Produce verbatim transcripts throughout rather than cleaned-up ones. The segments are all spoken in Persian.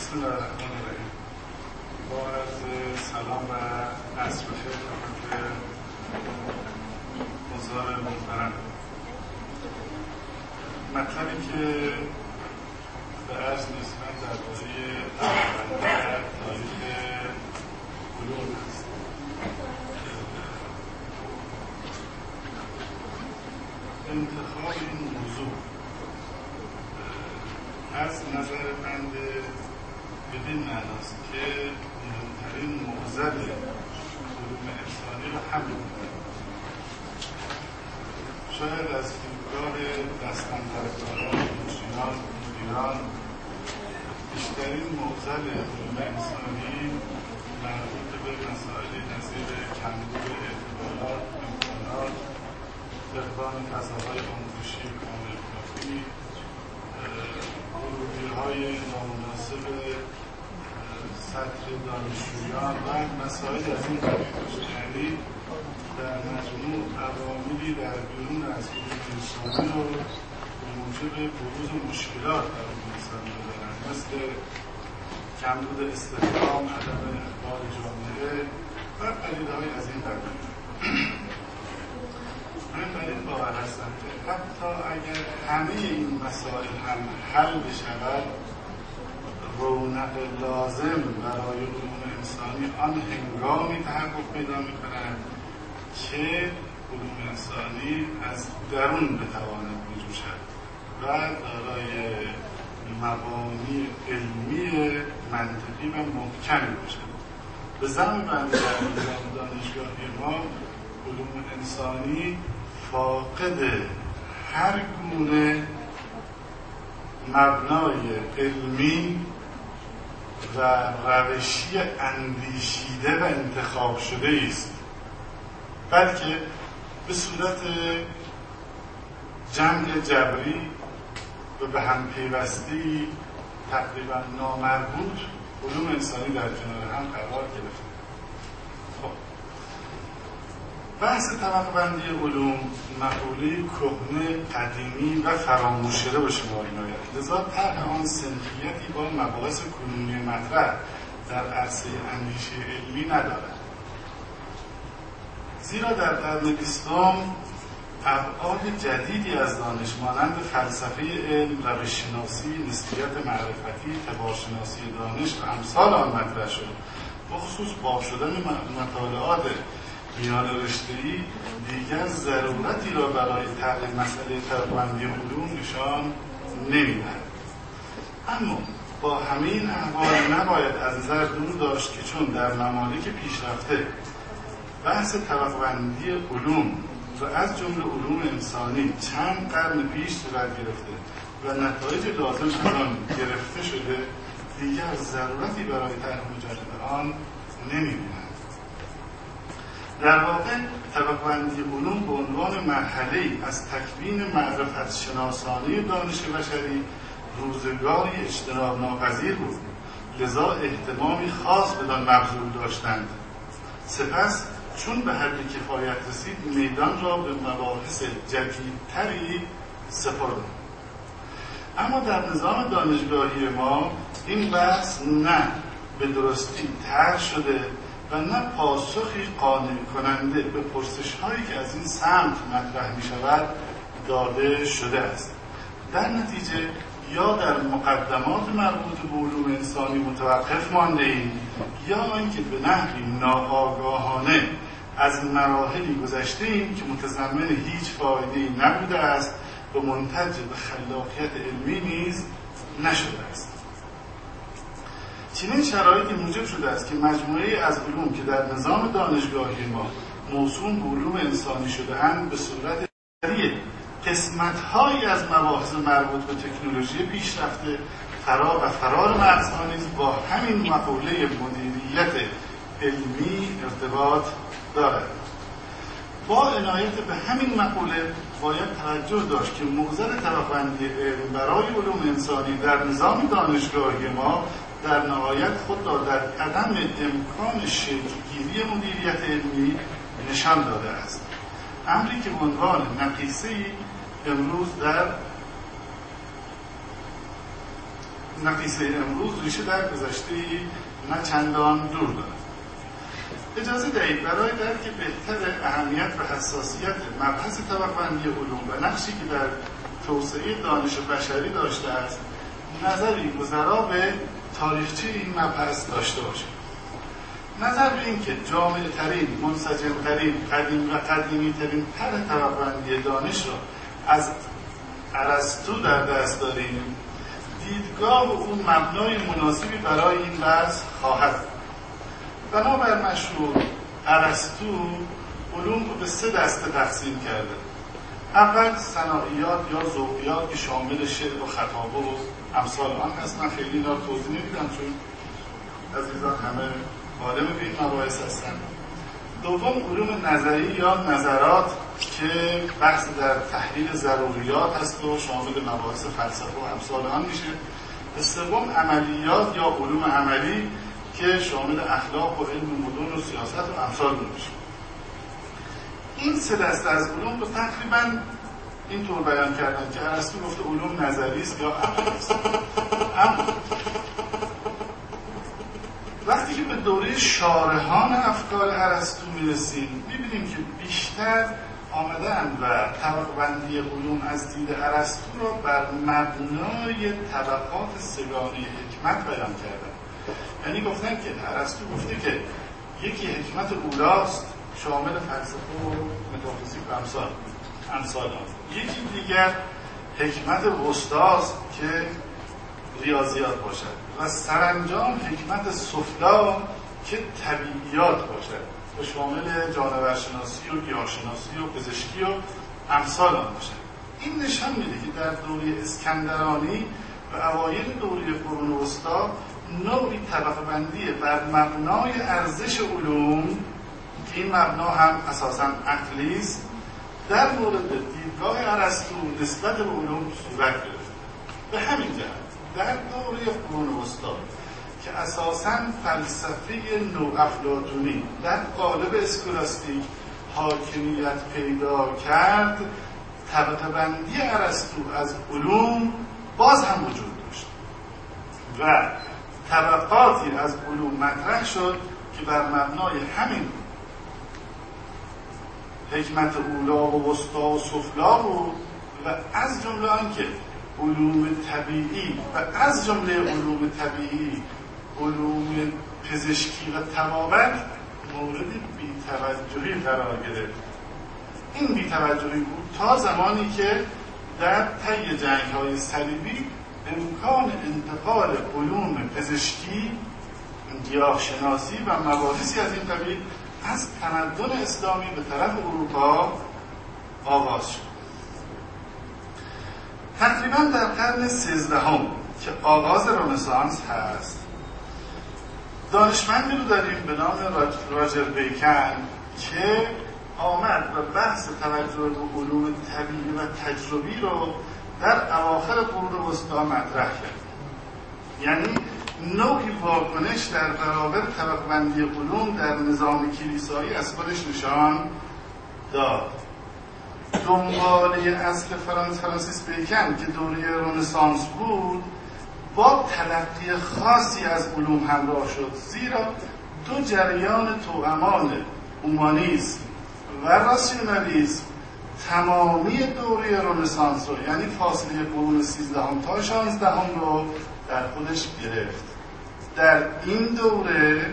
بسم الله الرحمن الرحیم. با عرض سلام و عصر بخیر خدمت حضار محترم. مطلبی که به عرض می‌رساند درباره تاریخ علوم است. انتخاب این موضوع از نظر بند بدین معناست که مهمترین معضل علوم انسانی رو حمل می‌کنه. شاید از دیدگاه دستاندرکاران، مشیران، مدیران بیشترین معضل علوم انسانی مربوط به مسائلی نظیر کمبود اعتبارات، امکانات، فقدان فضاهای آموزشی کامل کافی، ورودی‌های نامناسب سطح دانشجویان و مسائل از این قبیل باشه. یعنی در مجموع عواملی در بیرون از علوم انسانی رو موجب بروز مشکلات در علوم انسانی دارن، مثل کمبود استحکام، عدم اقبال جامعه و پدیده‌های از این قبیل. من بر این باور هستم که حتی اگر همه این مسائل هم حل بشود، رونق لازم برای علوم انسانی آن هنگامی تحقق پیدا می‌کند که علوم انسانی از درون بتواند بجوشد و دارای مبانی علمی منطقی و محکمی باشد. به زعم بنده در نظام دانشگاهی ما علوم انسانی فاقد هر گونه مبنای علمی و روشی اندیشیده و انتخاب شده است، بلکه به صورت جمع جبری و به هم پیوستی تقریبا نامربوط علوم انسانی در کنار هم قرار گرفته. خب بحث طبقه بندی علوم مقوله کهنه، قدیمی و فراموش شده به شمار می‌آید. لذا طرح آن سنخیتی با مباحث کنونی مطرح در عرصه اندیشه علمی ندارد. زیرا در قرن بیستم ابعاد جدیدی از دانش مانند فلسفه علم، روش‌شناسی، نسبیت معرفتی، تبارشناسی دانش و امثال آن مطرح شد. بخصوص باب شدن مطالعات میان رشته‌ای دیگر ضرورتی را برای طرح مسئله طبقه بندی علوم نشان نمی‌دهد. اما با همین احوال نباید از نظر دور داشت که چون در ممالک پیشرفته بحث طبقه بندی علوم و از جمله علوم انسانی چند قرن پیش صورت گرفته و نتایج لازم از آن گرفته شده، دیگر ضرورتی برای طرح مجدد آن نمی‌بینند. در واقع طبقه بندی علوم به عنوان مرحله‌ای از تکوین معرفت شناسانی دانش بشری روزگاری اجتناب ناپذیر بود، لذا اهتمامی خاص بدان مبذول داشتند. سپس چون به حد کفایت رسید میدان را به مباحث جدیدتری سپردند. اما در نظام دانشگاهی ما این بحث نه به درستی طرح شده و نه پاسخی قانع کننده به پرسش هایی که از این سمت مطرح می شود داده شده است. در نتیجه یا در مقدمات مربوط به علوم انسانی متوقف مانده ایم، یا اینکه به نحوی ناآگاهانه از مراحلی گذشته ایم که متضمن هیچ فایده‌ای نبوده است و منتج به خلاقیت علمی نیز نشده است. چنین شرایطی موجب شده است که مجموعه‌ای از علوم که در نظام دانشگاهی ما موسوم به علوم انسانی شده‌اند به صورت سریع قسمت‌هایی از مباحث مربوط به تکنولوژی پیشرفته فرا و فرار مغزها نیز با همین مقوله مدیریت علمی ارتباط دارد. با عنایت به همین مقوله باید توجه داشت که معضل طبقه بندی علم برای علوم انسانی در نظام دانشگاهی ما در نهایت خود را در عدم امکان شکل‌گیری مدیریت علمی نشان داده است. امری که به عنوان نقیصه‌ای امروز در نقیصه امروز ریشه در گذشته نه چندان دور دارد. اجازه دهید برای درک بهتر اهمیت و حساسیت مبحث طبقه‌بندی علوم و نقشی که در توسعه دانش بشری داشته است، نظری گذرا به تاریخچه این مبحث داشته باشیم. نظر به این که جامع ترین، منسجم ترین، قدیم و قدیمی ترین طرح طبقه‌بندی دانش را از ارسطو در دست داریم، دیدگاه و اون مبنای مناسبی برای این بحث خواهد. بنابر مشهور ارسطو علوم رو به سه دسته تقسیم کرده. اول صناعیات یا ذوقیات که شامل شعر و خطابه و امثال آن هست. من خیلی اینا رو توضیح نمیدم چون عزیزان همه عالم به این مباحث هستن. دوم علوم نظری یا نظرات که بحث در تحلیل ضروریات هست و شامل مباحث فلسفه و امثال آن میشه. سوم عملیات یا علوم عملی که شامل اخلاق و علم مدون و سیاست و امثال میشه. این سه دسته از علوم رو تقریبا اینطور بیان کردن که ارسطو گفته علوم نظری است یا عملی است. اما وقتی که به دوره شارحان افکار ارسطو میرسیم میبینیم که بیشتر آمدن و طبقه‌بندی علوم از دید ارسطو را بر مبنای طبقات سگانه حکمت بیان کردن. یعنی گفتن که ارسطو گفته که یکی حکمت اولاست شامل فلسفه و متافیزیک و امثال امثال آن، یکی دیگر حکمت وسطاست که ریاضیات باشد و سرانجام حکمت سفلا که طبیعیات باشد و شامل جانورشناسی و گیاهشناسی و پزشکی و امثال آن باشد. این نشان میده که در دوره اسکندرانی و اوایل دوره قرون وسطی نوعی طبقه بندی بر مبنای ارزش علوم که این مبنا هم اساساً عقلی است در مورد دیدگاه ارسطو نسبت به علوم صورت گرفت. به همین جهت در دوره قرون وسطی که اساساً فلسفه نوافلاطونی در قالب اسکولاستیک حاکمیت پیدا کرد، طبقه بندی ارسطو از علوم باز هم وجود داشت و طبقاتی از علوم مطرح شد که بر مبنای همین حکمت اولا و وسطا و سفلا بود و از جمله آنکه علوم طبیعی و از جمله علوم طبیعی علوم پزشکی و طبابت مورد بی‌توجهی قرار گرفت. این بی‌توجهی بود تا زمانی که در طی جنگ‌های صلیبی امکان انتقال علوم پزشکی، گیاهشناسی و مباحثی از این قبیل از تمدن اسلامی به طرف اروپا آغاز شد. تقریبا در قرن سیزدهم که آغاز رنسانس هست، دانشمندی رو داریم به نام راجر بیکن که آمد و بحث توجه به علوم طبیعی و تجربی رو در اواخر قرون وسطی مطرح کرد. یعنی نوعی واکنش در برابر طبقه‌بندی علوم در نظام کلیسایی از خودش نشان داد. دنباله اصل فرانس فرانسیس بیکن که دوره رنسانس بود با تلقی خاصی از علوم همراه شد، زیرا دو جریان توامان اومانیسم و راسیونالیسم تمامی دوره رنسانس رو، یعنی فاصله قرون سیزدهم تا شانزدهم رو در خودش گرفت. در این دوره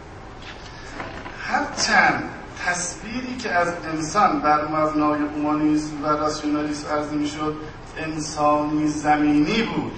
هرچند تصویری که از انسان بر مبنای اومانیسم و راسیونالیسم عرضه می‌شد انسانی زمینی بود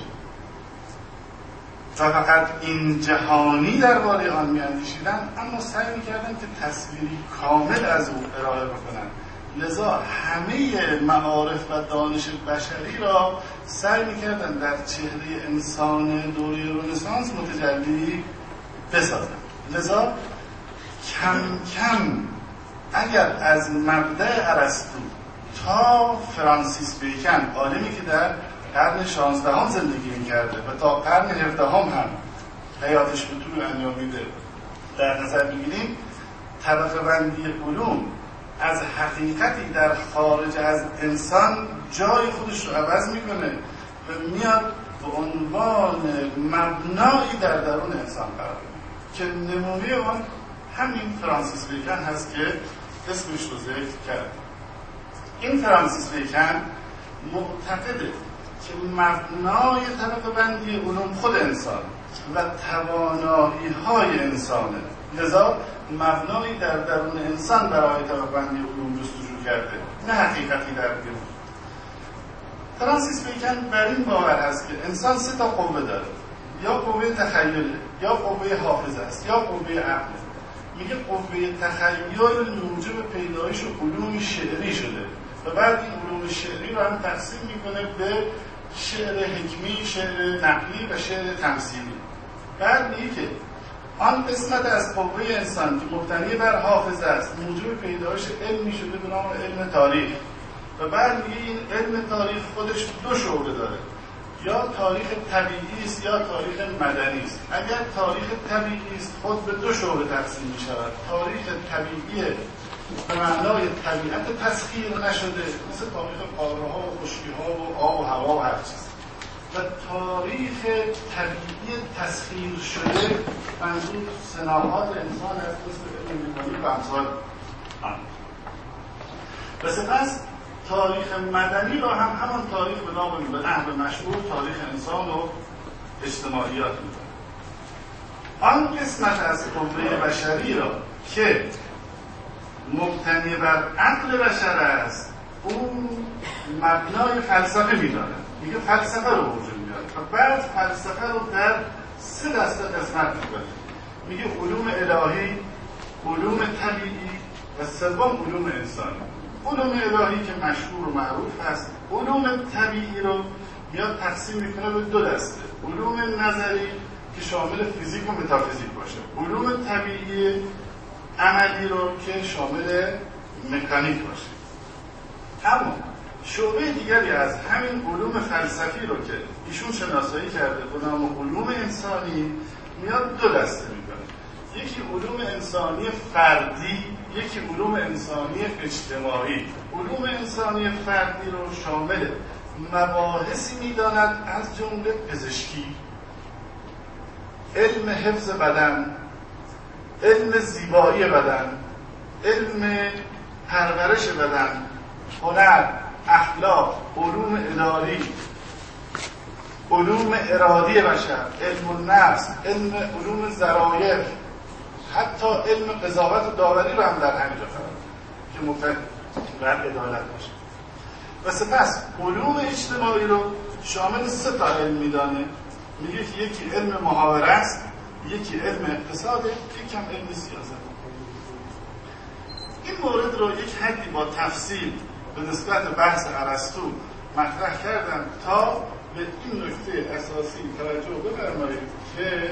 و فقط این جهانی درباره آن می‌اندیشیدند، اما سعی می‌کردند که تصویری کامل از او ارائه بکنند. لذا همه معارف و دانش بشری را سعی می‌کردند در چهره انسان دوره رنسانس متجلی بسازند. لذا کم کم اگر از مبدأ ارسطو تا فرانسیس بیکن، عالمی که در قرن شانزدهم زندگی می‌کرده و تا قرن هفدهم هم حیاتش به طول انجامیده در نظر بگیریم، طبقه بندی علوم از حقیقتی در خارج از انسان جای خودش رو عوض میکنه و میاد به عنوان مبنایی در درون انسان قرار می‌گیره که نمونه آن همین فرانسیس بیکن هست که اسمش رو ذکر کرد. این فرانسیس بیکن معتقده که مبنای طبقه بندی علوم خود انسان و توانایی های انسانه، لذا مبنایی در درون انسان برای طبقه بندی علوم جستجو کرده، نه حقیقتی در بیرون. فرانسیس بیکن بر این باور هست که انسان سه تا قوه داره، یا قوه تخیله، یا قوه حافظه است، یا قوه عقله. میگه قوه تخیل موجب پیدایش علوم شعری شده و بعد این علوم شعری رو هم تقسیم میکنه به شعر حکمی، شعر نقلی و شعر تمثیلی. بعد میگه که آن قسمت از قوه انسان که مبتنی بر حافظه است موجب پیدایش علمی شده به نام علم تاریخ و بعد میگه این علم تاریخ خودش دو شعبه داره، یا تاریخ طبیعی است یا تاریخ مدنی است. اگر تاریخ طبیعی است خود به دو شعبه تقسیم می شود، تاریخ طبیعی به معنای طبیعت تسخیر نشده مثل تاریخ قاره ها و خشکی ها و آب و هوا و هر چیز، و تاریخ طبیعی تسخیر شده منظور صناعات انسان است مثل علم مکانیک و امثال آن. و سپس تاریخ مدنی را هم همان تاریخ به نام به نحو مشهور تاریخ انسان و اجتماعیات می‌دانند. آن قسمت از قوه بشری را که مبتنی بر عقل بشر است اون مبنای فلسفه می‌داند. میگه فلسفه رو وجود میاد و بعد فلسفه رو در سه دسته قسمت می‌کنه. میگه علوم الهی، علوم طبیعی و سوم علوم انسانی. علوم الهی که مشهور و معروف هست، علوم طبیعی رو میاد تقسیم میکنه به دو دسته، علوم نظری که شامل فیزیک و متافیزیک باشه، علوم طبیعی عملی رو که شامل مکانیک باشه. اما شعبه دیگری از همین علوم فلسفی رو که ایشون شناسایی کرده به نام علوم انسانی میاد دو دسته میکنه، یکی علوم انسانی فردی، یکی علوم انسانی اجتماعی. علوم انسانی فردی رو شامل مباحثی می‌داند از جمله پزشکی، علم حفظ بدن، علم زیبایی بدن، علم پرورش بدن، هنر، اخلاق، علوم اداری، علوم ارادی بشر، علم النفس، علم علوم ظرایف، حتی علم قضاوت و داوری رو هم در همینجا قرار که مبتنی بر عدالت باشه. و سپس علوم اجتماعی رو شامل سه تا علم میدانه، میگه که یکی علم محاوره است، یکی علم اقتصاده، یکی هم علم سیاست. این مورد رو یک حدی با تفصیل به نسبت بحث ارسطو مطرح کردم تا به این نکته اساسی توجه بفرمایید که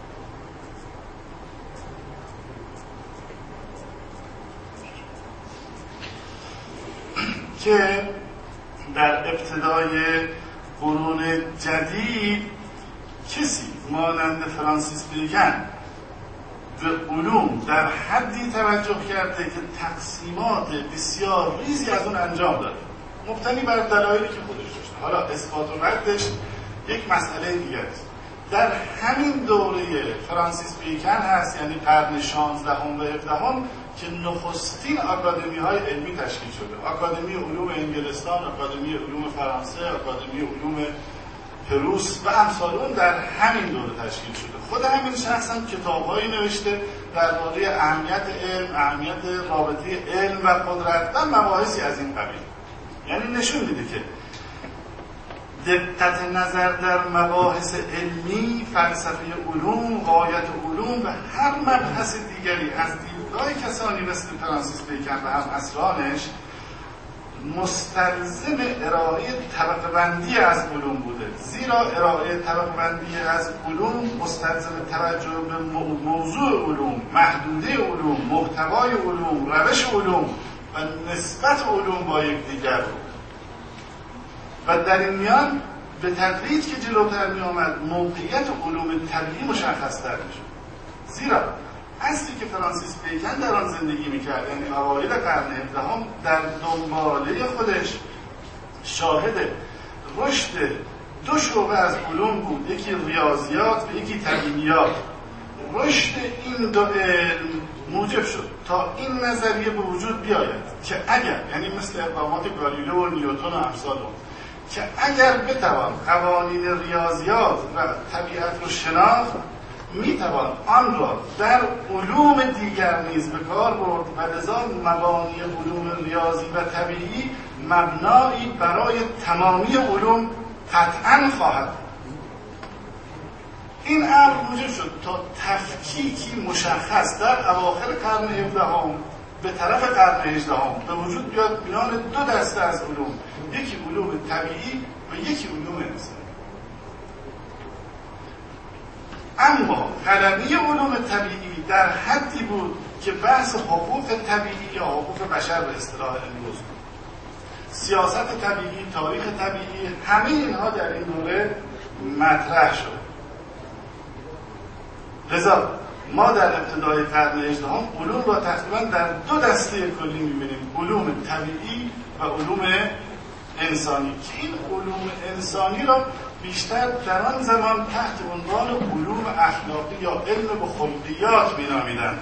که در ابتدای قرون جدید کسی مانند فرانسیس بیکن به علوم در حدی توجه کرده که تقسیمات بسیار ریزی از اون انجام داده، مبتنی بر دلایلی که خودش داشته. حالا اثبات و ردش یک مسئله دیگه است. در همین دوره فرانسیس بیکن هست، یعنی قرن شانزدهم و هفدهم، که نخستین آکادمی های علمی تشکیل شده. آکادمی علوم انگلستان، آکادمی علوم فرانسه، آکادمی علوم پروس و امثال اون در همین دوره تشکیل شده. خود همین شخص هم کتاب‌هایی نوشته درباره اهمیت علم، اهمیت رابطه علم و قدرت و مباحثی از این قبیل. یعنی نشون میده که دقت نظر در مباحث علمی، فلسفه علوم، غایت علوم و هر مبحث دیگری از دیدگاه کسانی مثل فرانسیس بیکن و هم اصرانش مستلزم ارائه طبقه بندی از علوم بوده، زیرا ارائه طبقه بندی از علوم مستلزم توجه به موضوع علوم، محدوده علوم، محتوای علوم، روش علوم و نسبت علوم با یکدیگر بود. و در این میان به تدریج که جلوتر می آمد موقعیت علوم طبیعی مشخص‌تر میشد، زیرا اصلی که فرانسیس بیکن در آن زندگی میکرد، یعنی اوایل قرن هفدهم، در دنباله خودش شاهد رشد دو شعبه از علوم بود، یکی ریاضیات و یکی طبیعیات. رشد این دو علم موجب شد تا این نظریه به وجود بیاید که اگر، یعنی مثل اقدامات گالیله و نیوتن و امثال اون، که اگر بتوان قوانین ریاضیات و طبیعت رو شناخت، میتوان آن را در علوم دیگر نیز به کار برد و لذا مبانی علوم ریاضی و طبیعی مبنایی برای تمامی علوم قطعاً خواهد. این امر موجب شد تا تفکیکی مشخص در اواخر قرن هفدهم به طرف قرن هجدهم به وجود بیاد میان دو دسته از علوم، یکی علوم طبیعی و یکی علوم انسانی. اما غلبه علوم طبیعی در حدی بود که بحث حقوق طبیعی یا حقوق بشر به اصطلاح امروز بود. سیاست طبیعی، تاریخ طبیعی، همه اینها در این دوره مطرح شد. لذا ما در ابتدای قرن هجدهم علوم را تقریبا در دو دسته کلی می‌بینیم، علوم طبیعی و علوم انسانی، که این علوم انسانی را بیشتر در آن زمان تحت عنوان علوم اخلاقی یا علم به خلقیات می‌نامیدند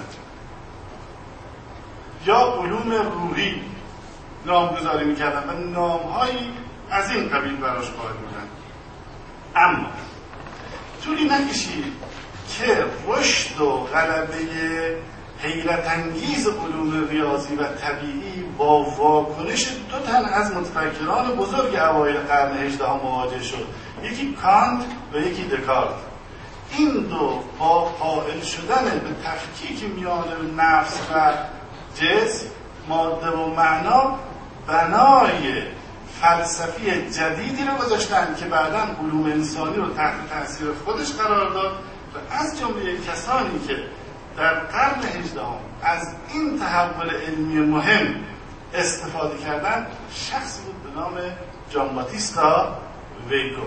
یا علوم روحی نامگذاری می‌کردند و نام‌هایی از این قبیل براش قائل بودند. اما طولی نکشید که رشد و غلبه حیرت انگیز علوم ریاضی و طبیعی با واکنش دو تن از متفکران بزرگ اوایل قرن هجدهم مواجه شد، یکی کانت و یکی دکارت. این دو با قائل شدن به تفکیک میان نفس و جسم، ماده و معنا، بنای فلسفی جدیدی رو گذاشتن که بعداً علوم انسانی رو تحت تاثیر خودش قرار داد و از جمله کسانی که در قرن هجدهم از این تحول علمی مهم استفاده کردن شخصی بود به نام جان باتیستا ویکو.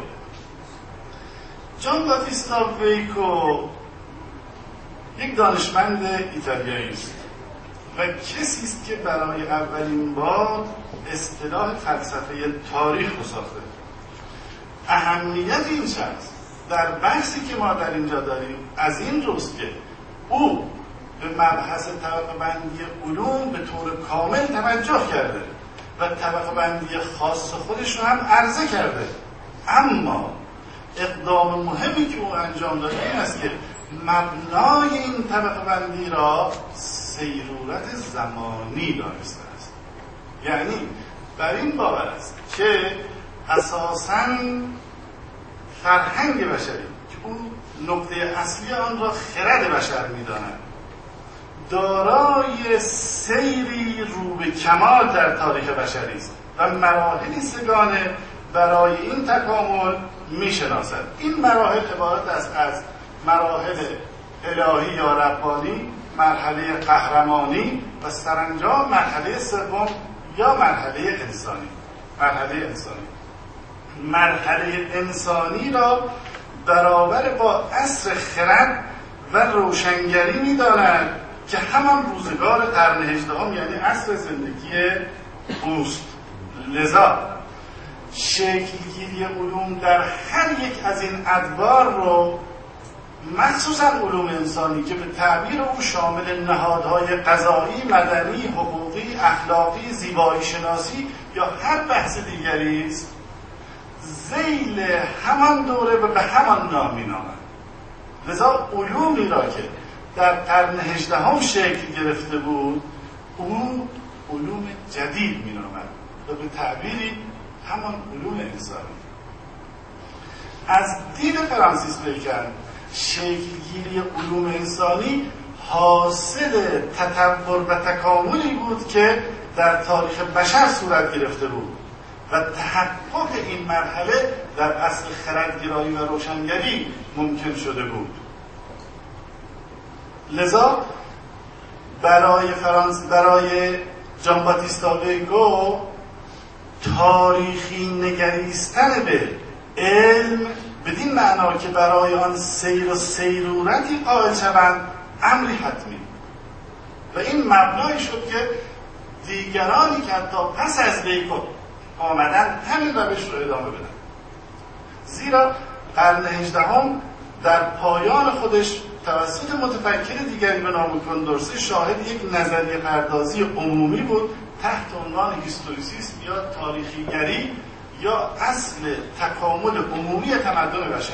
جان باتیستا ویکو یک دانشمند ایتالیایی است و کسی است که برای اولین بار اصطلاح فلسفه تاریخ رو ساخته. اهمیت این شخص در بحثی که ما در اینجا داریم از این روست که او به مبحث طبقه بندی علوم به طور کامل توجه کرده و طبقه بندی خاص خودش رو هم عرضه کرده. اما اقدام مهمی که او انجام داده این است که مبنای این طبقه بندی را سیرورت زمانی دانسته است. یعنی بر این باور است که اساساً فرهنگ بشری که اون نقطه اصلی آن را خرد بشر می‌داند، دارای سیری رو به کمال در تاریخ بشری است و مراحلی سگانه برای این تکامل می‌شناسد. این مراحل عبارت است از مراحل الهی یا ربانی، مرحله قهرمانی و سرانجام مرحله سوم یا مرحله انسانی. مرحله انسانی مرحله انسانی را برابر با عصر خرد و روشنگری می‌داند که همان روزگار قرن هجدهم یعنی عصر زندگی اوست. لذا شکلگیری علوم در هر یک از این ادوار رو، مخصوصا علوم انسانی که به تعبیر او شامل نهادهای قضایی، مدنی، حقوقی، اخلاقی، زیبایی شناسی یا هر بحث دیگری است، ذیل همان دوره و به همان نام می‌نامند. لذا علومی را که در قرن هجدهم شکل گرفته بود او علوم جدید می‌نامند و به تعبیری همان علوم انسانی. از دید فرانسیس بیکن شکلگیری علوم انسانی حاصل تطور و تکاملی بود که در تاریخ بشر صورت گرفته بود و تحقق این مرحله در عصر خردگرایی و روشنگری ممکن شده بود. لذا برای فرانس برای جان باتیستا ویکو تاریخی نگریستن به علم بدین معنا که برای آن سیر و سیرورتی قائل شوند امری حتمی و این مبنایی شد که دیگرانی که حتی پس از ویکو آمدن همین روش رو ادامه بدن. زیرا قرن هجدهم در پایان خودش توسط متفکر دیگری به نام کندورسی شاهد یک نظریه پردازی عمومی بود تحت عنوان هیستوریسیسم یا تاریخیگری یا اصل تکامل عمومی تمدن بشری.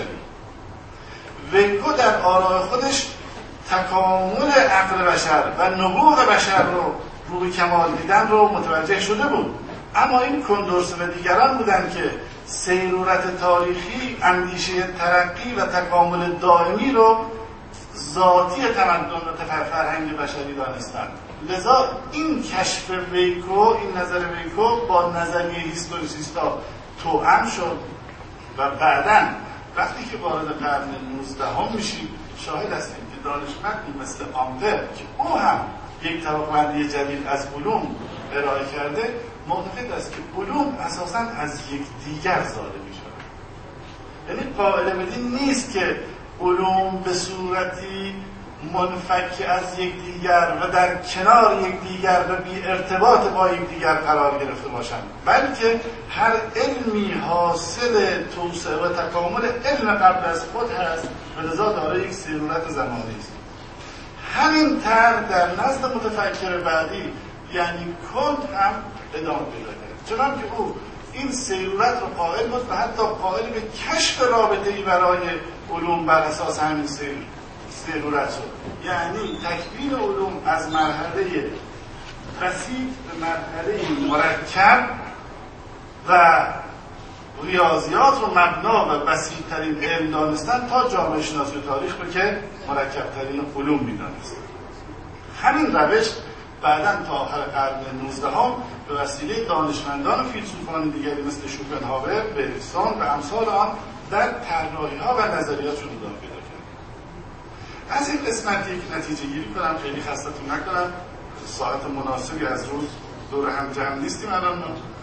ویگو در آراء خودش تکامل عقل بشر و نبوغ بشر رو رو به کمال دیدن رو متوجه شده بود، اما این کندورس و دیگران بودن که سیرورت تاریخی، اندیشه ترقی و تکامل دائمی رو ذاتی تمدن و فرهنگ بشری دانستند. لذا این کشف ویکو، این نظر ویکو با نظریه هیستوریسیستا توأم شد و بعداً وقتی که وارد قرن نوزدهم میشیم شاهد هستیم که دانشمندی مثل آمپر که او هم یک طبقه‌بندی جدید از علوم ارائه کرده، معتقد است که علوم اساساً از یک دیگر زاده میشود. یعنی قائل بدین نیست که علوم به صورتی منفک از یک دیگر و در کنار یک دیگر و بی ارتباط با یک دیگر قرار گرفته باشند، بلکه هر علمی حاصل توسعه و تکامل علم قبل از خود هست و لذا دارای یک سیرورت زمانی است. همین طرح در نزد متفکر بعدی یعنی کنت هم ادامه پیدا کرد، چنانکه او این سیرورت رو قائل بود و حتی قائل به کشف رابطه‌ای برای علوم بر اساس همین سیر سیرورت شد. یعنی تکوین علوم از مرحله بسیط به مرحله مرکب و ریاضیات رو مبنا و بسیط‌ترین علم دانستن تا جامعه شناسی تاریخ رو که مرکب‌ترین علوم می‌دانست. همین روش بعداً تا آخر قرن نوزدهم به وسیله دانشمندان و فیلسوفان دیگری مثل شوپنهاور، بریکسون و امثال آن در طراحی‌ها و نظریاتشون ادامه پیدا کرد. از این قسمت یک نتیجه گیری کنم، خیلی خستتون نکنم، ساعت مناسبی از روز دور هم جمع نیستیم الان.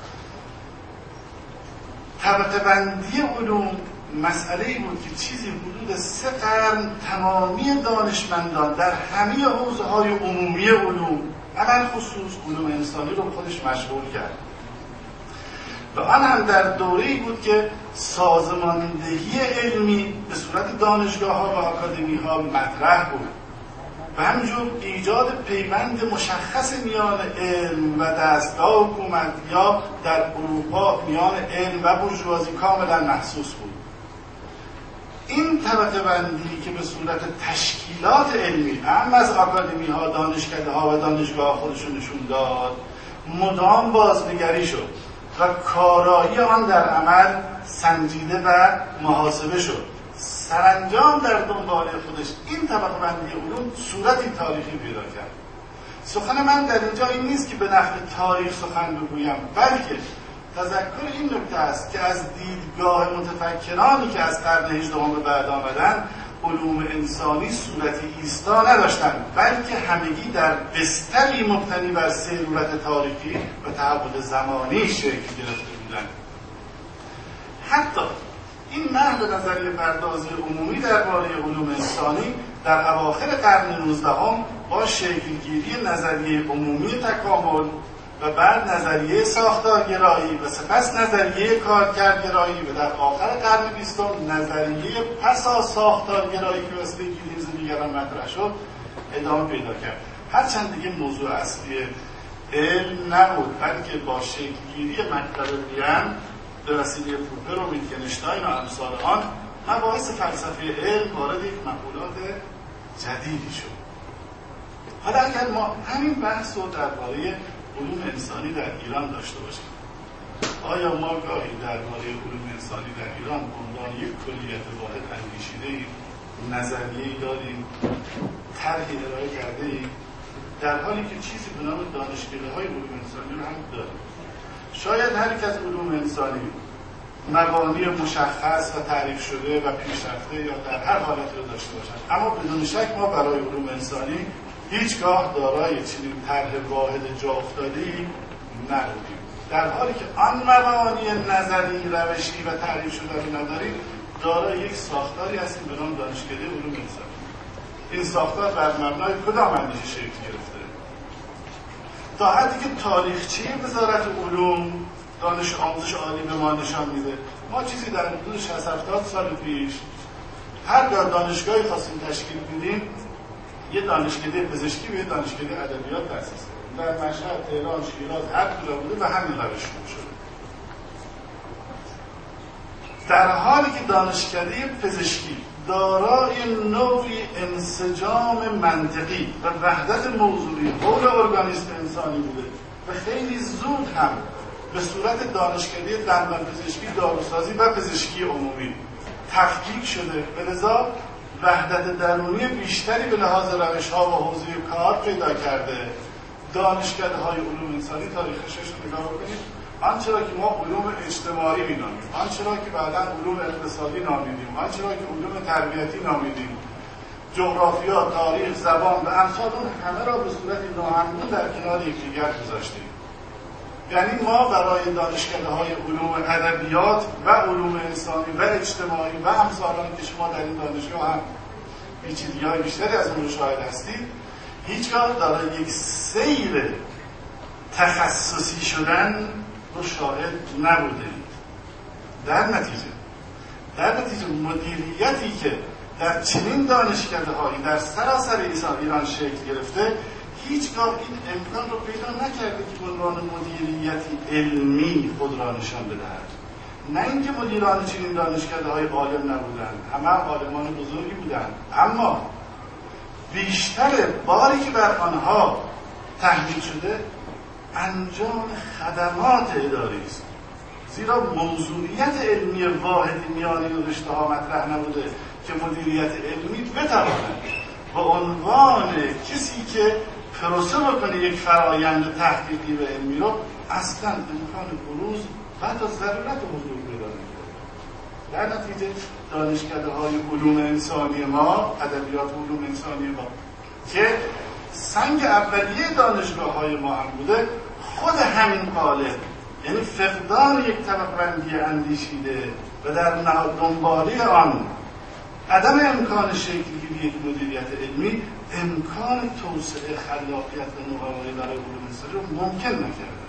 طبقه بندی علوم مسئله‌ای بود که چیزی حدود سه قرن تمامی دانشمندان در همه حوزه‌های عمومی علوم، علل خصوص علوم انسانی رو خودش مشغول کرد و آن هم در دوره‌ای بود که سازماندهی علمی به صورت دانشگاه‌ها و آکادمی‌ها مطرح بود و همینجور ایجاد پیوند مشخص میان علم و دستگاه حکومت یا در اروپا میان علم و بورژوازی کاملا محسوس بود. این طبقه بندی که به صورت تشکیلات علمی هم از آکادمی ها، دانشکده ها و دانشگاه خودشون نشون داد، مدام بازنگری شد و کارایی آن در عمل سنجیده و محاسبه شد. سرانجام در دنبال خودش این طبقه بندی علوم صورتی تاریخی پیدا کرد. سخن من در اینجا این نیست که به نفع تاریخ سخن بگویم، بلکه تذکر این نکته است که از دیدگاه متفکرانی که از قرن هجدهم به بعد آمدن، علوم انسانی صورتی ایستا نداشتند، بلکه همگی در بستری مبتنی بر سیرورت تاریخی و تحول زمانی شکل گرفته بودند. حتی این نحو نظریه پردازی عمومی درباره علوم انسانی در اواخر قرن نوزدهم با شکلگیری نظریه عمومی تکامل و بعد نظریه ساختارگرایی و سپس نظریه کارکردگرایی و در آخر قرن بیستم نظریه پسا ساختارگرایی که واسه گیلیمز دیگران مطرح شد ادامه پیدا کرد. هرچند دیگه موضوع اصلی علم نبود، بلکه با شکلگیری مکتب وین به وسیله پوپر و ویتگنشتاین و امثال آن مباحث فلسفه علم وارد یک مقولات جدیدی شد. حالا اگر ما همین بحث رو درباره علوم انسانی در ایران داشته باشیم، آیا ما گاهی درباره علوم انسانی در ایران به عنوان یک کلیت واحد اندیشیده‌ایم، نظریه‌ای داریم، طرحی ارائه کرده‌ایم، در حالی که چیزی به نام دانشکده‌های علوم انسانی رو هم داریم؟ شاید هر یک از علوم انسانی مبانی مشخص و تعریف شده و پیشرفته یا در هر حالت رو داشته باشند، اما بدون شک ما برای علوم انسانی هیچگاه دارای چنین طرح واحد جا افتاده‌ای نبودیم، در حالی که آن مبانی نظری، روشی و تعریف شده رو نداریم، دارای یک ساختاری هستیم به نام دانشکده علوم انسانی. این ساختار بر مبنای کدام اندیشه شکل گرفته؟ تا حدی که تاریخچه وزارت علوم دانش آموزش عالی به ما نشان میده. ما چیزی در حدود شصت هفتاد سال پیش هر دانشگاهی خواستیم تشکیل بدیم یه دانشکده پزشکی و یه دانشکده ادبیات تأسیس کردیم. در مشهد، تهران، شیراز، هر کجا بوده و همین روش شروع شده. در حالی که دانشکده پزشکی دارای نوعی انسجام منطقی و وحدت موضوعی حول ارگانیسم انسانی بوده و خیلی زود هم به صورت دانشکده دندان پزشکی، داروسازی و پزشکی عمومی تفکیک شده، به لذا وحدت درونی بیشتری به لحاظ روش‌ها و حوزه کار پیدا کرده. دانشکده‌های علوم انسانی تاریخش رو نگاه کنید، آنچه را که ما علوم اجتماعی می‌نامیم، آنچه را که بعداً علوم اقتصادی نامیدیم، آنچه را که علوم تربیتی نامیدیم، جغرافیا، تاریخ، زبان و امثال اون همه را به صورت ناهمگون در کنار یکدیگر گذاشتیم. یعنی ما برای دانشکده‌های علوم ادبیات و علوم انسانی و اجتماعی و امثال آن که شما در این دانشگاه هم پیچیدگی‌های بیشتری از اون رو شاهد هستید، هیچگاه دارای یک سیر تخصصی شدن رو شاهد نبودید. در نتیجه در نتیجه مدیریتی که در چنین دانشکده‌هایی در سراسر ایران شکل گرفته هیچگاه این امکان رو پیدا نکرده که به عنوان مدیریتی علمی خود را نشان بدهد. نه اینکه مدیران چنین دانشکده‌های عالم نبودند، همه عالمان بزرگی بودند، اما بیشتر باری که بر آنها تحمیل شده انجام خدمات اداری است. زیرا موضوعیت علمی واحدی میان این رشته‌ها مطرح نبوده که مدیریت علمی بتواند به عنوان کسی که پروسه بکنه یک فرایند تحقیقی و علمی رو اصلا امکان بروز و حتی ضرورت حضور پیدا نمی‌کنه. در نتیجه دانشکده‌های علوم انسانی ما، ادبیات علوم انسانی ما که سنگ اولیه دانشگاه‌های ما هم بوده، خود همین قالب، یعنی فقدان یک طبقه‌بندی اندیشیده و در نهاد دنباله آن عدم امکان شکل‌گیری یک مدیریت علمی امکان توسعه خلاقیت و نوآوری برای علوم انسانی رو ممکن نکرده.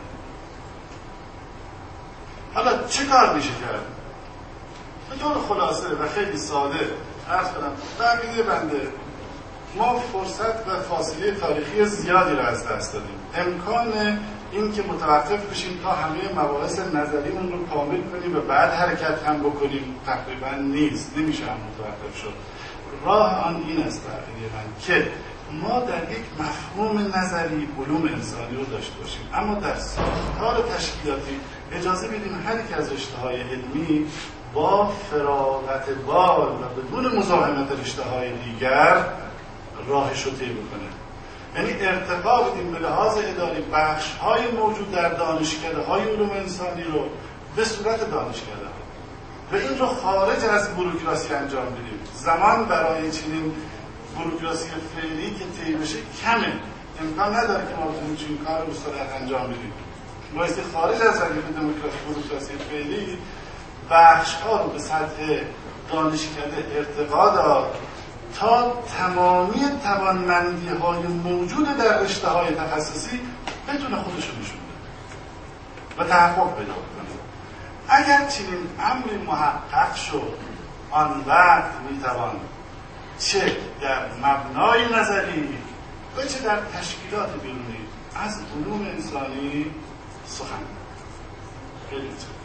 حالا چه کار میشه کرد؟ به طور خلاصه و خیلی ساده عرض کنم، بقیده بنده ما فرصت و فاصله تاریخی زیادی را از دست دادیم. امکان این که متوقف بشیم تا همه مباحث نظریمون رو کامل کنیم و بعد حرکت هم بکنیم تقریبا نیست، نمیشه هم متوقف شد. راه آن این است تقریبا که ما در یک مفهوم نظری علوم انسانی رو داشته باشیم، اما در ساختار تشکیلاتی اجازه بدیم هر یک از رشته‌های علمی با فراغت بال و بدون مزاحمت رشته‌های دیگر راهش رو طی بکنه. یعنی ارتقا بدیم به لحاظ اداری بخش‌های موجود در دانشکده‌های علوم انسانی رو به صورت دانشکده و این رو خارج از بوروکراسی انجام بدیم. زمان برای چنین بوروکراسی فعلی که طی بشه کمه، امکان نداره که ما بتونیم چنین کار رو به سرعت انجام بدیم. بایستی خارج از ردیف دموکراسی بوروکراسی فعلی بخش‌ها رو به سطح دانشکده ارتقا داد تا تمامی توانمندی‌های موجود در رشته‌های تخصصی بتونه خودش رو نشون بده و تحقق پیدا کنه. اگر چنین امری محقق شد، آن وقت میتوان چه در مبنای نظری و چه در تشکیلات بیرونی از علوم انسانی سخن. خیلی